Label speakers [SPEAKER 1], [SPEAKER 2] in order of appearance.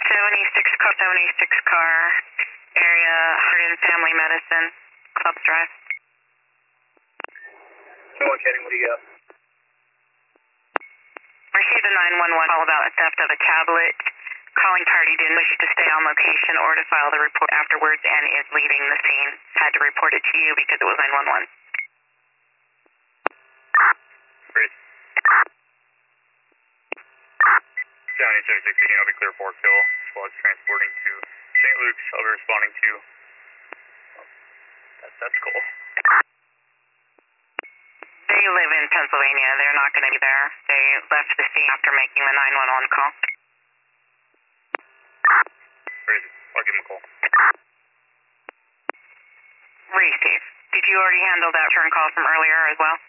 [SPEAKER 1] 76 car, area Heart and Family Medicine, Club Drive.
[SPEAKER 2] 21 Kenny, what do you got?
[SPEAKER 1] Received a 911 call about a theft of a tablet. Calling party didn't wish to stay on location or to file the report afterwards and is leaving the scene. Had to report it to you because it was 911.
[SPEAKER 2] Great. 76, I'll be clear for Phil. Squad's transporting to St. Luke's. I'll be responding to. That's cool.
[SPEAKER 1] They live in Pennsylvania. They're not going to be there. They left the scene after making the 911 call.
[SPEAKER 2] Crazy. I'll give him a call.
[SPEAKER 1] Receive. Did you already handle that turn call from earlier as well?